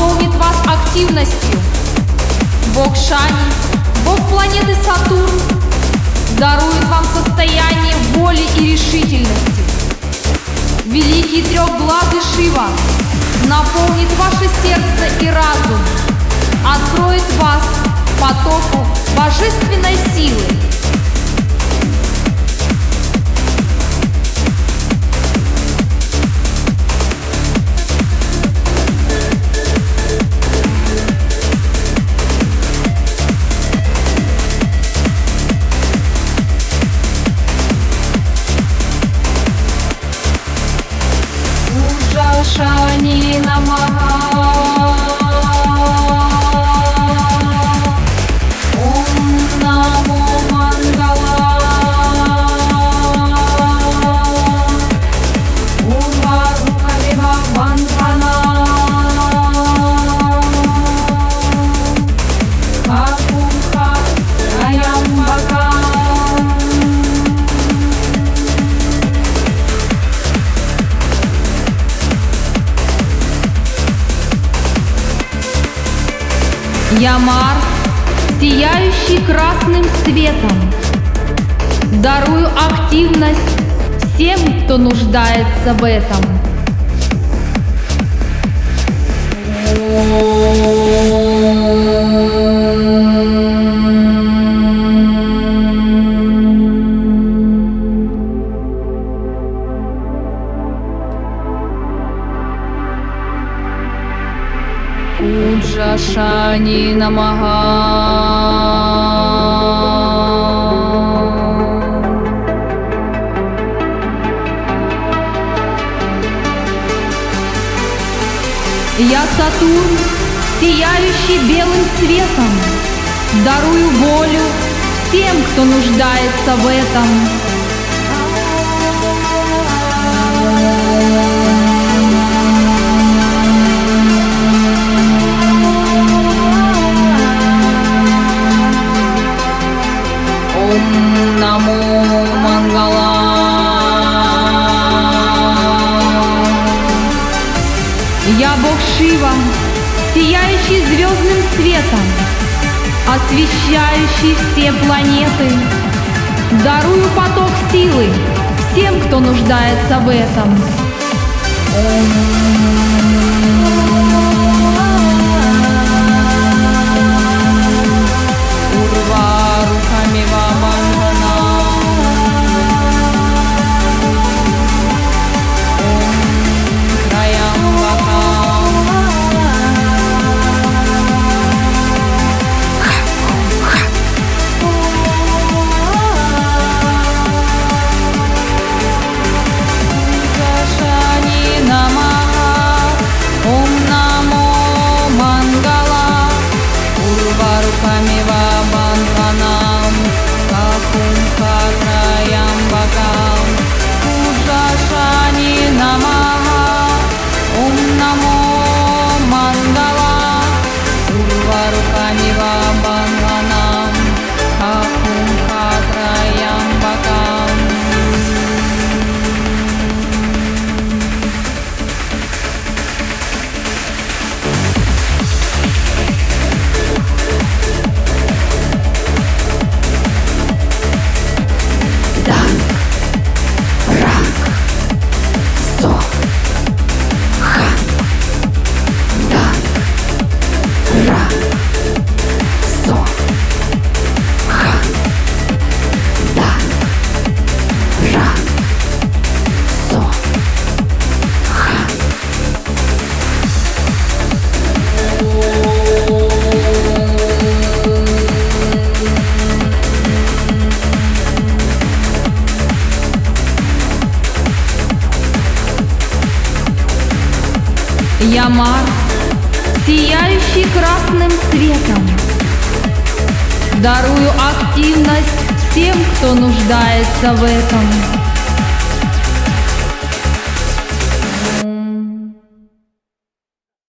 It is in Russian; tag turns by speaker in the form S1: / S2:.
S1: наполнит вас активностью. Бог Шани, бог планеты Сатурн, дарует вам состояние воли и решительности. Великий трехглазый Шива наполнит ваше сердце и разум, откроет вас потоку божественной силы. Шани намаха. Ом намо мангала. Урварукамива мантана. Хакумха раямбака. Я Марс, сияющий красным светом, дарую активность всем, кто нуждается в этом. Уджа Шани намаха. Я Сатурн, сияющий белым светом, дарую волю всем, кто нуждается в этом. Ом намо мангала. Я бог Шива, сияющий звездным светом, освещающий все планеты, дарую поток силы всем, кто нуждается в этом. Урварукамива мантана. Ом раямбака. Шани намаха. Ом намо мангала. Урварукамива мантанам. Хакумха раямбакам. Уджа Шани намаха. Ом намо мангала. Урварукамива мантанам. Хакумха раямбакам. Я Марс, сияющий красным светом, дарую активность всем, кто нуждается в этом.